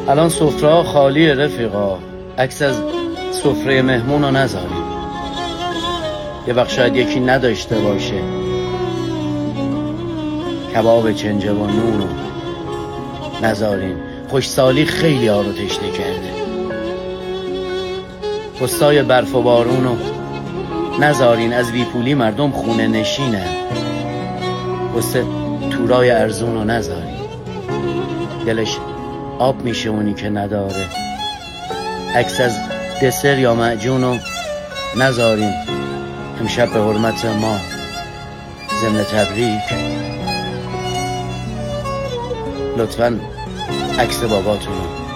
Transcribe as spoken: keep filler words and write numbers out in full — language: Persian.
الان سفره خالیه رفیقا، عکس از سفره مهمون رو نذاریم. یه وقت شاید یکی نداشته باشه کباب چنجه و نون رو نذاریم. خوشسالی خیلی ها رو تشنه کرده. پستای برف و بارون رو نذارین، از بیپولی مردم خونه نشینن. پست تورای ارزون رو نذارین، دلش آب میشه اونی که نداره. عکس از دسر یا معجون رو نذارین. امشب به حرمت ما ضمن تبریک لطفاً عکس باباتون رو